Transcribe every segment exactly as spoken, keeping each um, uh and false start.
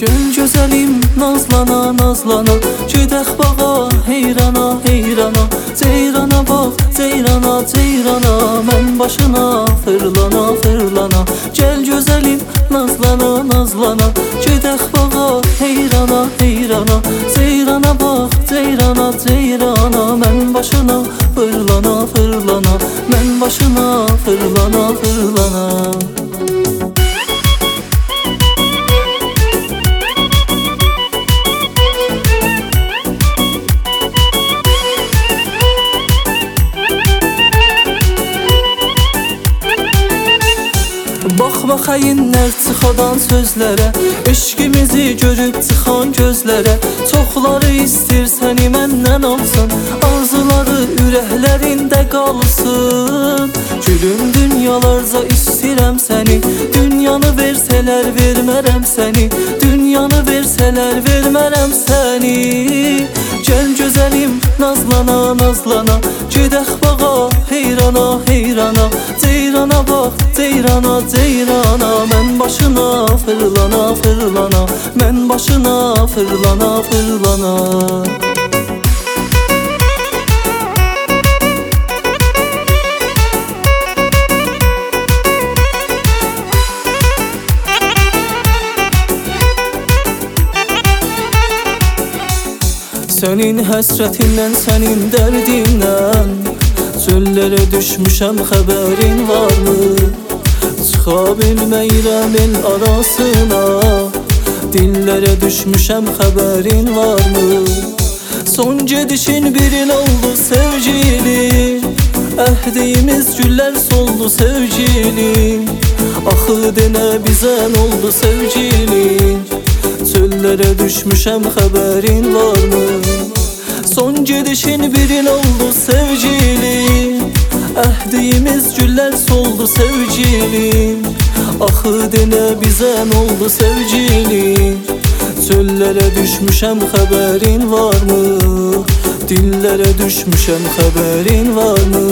Gel gözəlim nazlana nazlana, gedək bağa heyrana heyrana. Ceyrana bax ceyrana ceyrana, mən başına fırlana fırlana. Gel gözəlim nazlana nazlana, gedək bağa heyrana heyrana. Ceyrana bax ceyrana ceyrana, mən başına fırlana fırlana. Mən başına fırlana fırlana. Baxma xəyinlər çıxadan sözlərə, eşqimizi görüb çıxan gözlərə. Çoxları istir səni məndən alsın, arzuları ürəklərində qalsın. Gülüm dünyalarca istəyirəm səni, dünyanı versələr vermərəm səni. Dünyanı versələr vermərəm səni. Gəl gözəlim nazlana nazlana, gedək bağa heyrana heyrana. Ceyrana bax ceyrana ceyrana, mən başına fırlana fırlana. Mən başına fırlana fırlana. Sənin həsrətindən, sənin dərdindən çöllərə düşmüşəm, xəbərin varmı? Çıxa bilməyirəm el arasına, dillərə düşmüşəm, xəbərin varmı? Son gedişin birin oldu sevgilim, əhdimiz güllər soldu sevgilim. Axı denə bizən oldu sevgilim, çöllərə düşmüşəm, xəbərin varmı? Son gedişin birin oldu sevgilim, əhdimiz güllər soldu sevgilim. Axı denə bizən oldu sevgilim, çöllərə düşmüşəm, xəbərin varmı? Dillərə düşmüşəm, xəbərin varmı?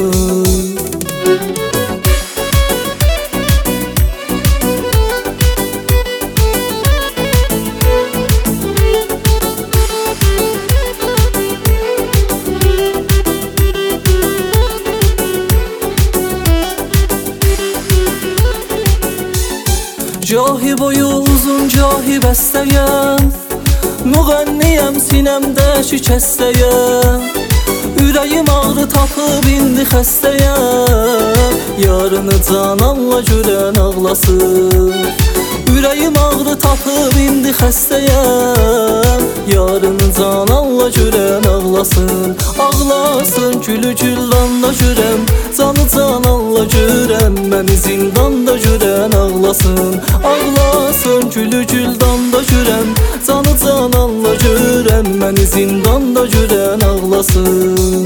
Cahi boyu uzun cahi bəstəyəm, müğənniyəm sinəmdə şikəstəyəm. Ürəyim ağrı tapıb indi xəstəyəm, yarını cananla görən ağlasın. Ürəyim ağrı tapıb indi xəstəyəm, yarını cananla görən ağlasın. Ağlasın gülü güllanda görəm, canı cananla görəm. Məni zindanda görən ağlasın. Ağlasın gülü güldanda görəm, canı cananla görəm. Məni zindanda görən ağlasın.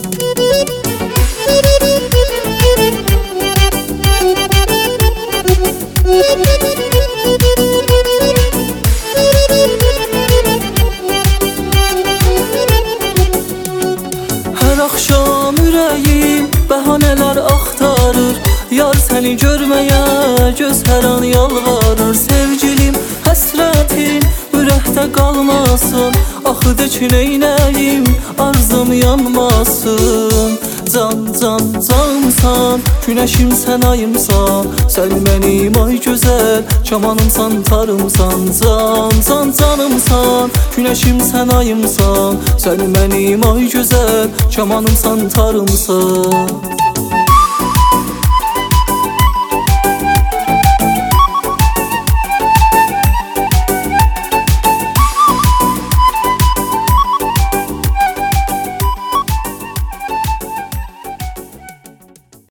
Hər axşam ürəyim bəhanələr axtarır, yar səni görməyə göz hər an yalvarır. Sevgilim həsrətin ürəkdə qalmasın, axı de ki neynəyim arzum yanmasın. Can can cansan, günəşim sən ayımsan, sən mənim ay gözəl kamanımsan tarımsan. Can can canımsan, günəşim sən ayımsan, sən mənim ay gözəl kamanımsan tarımsan.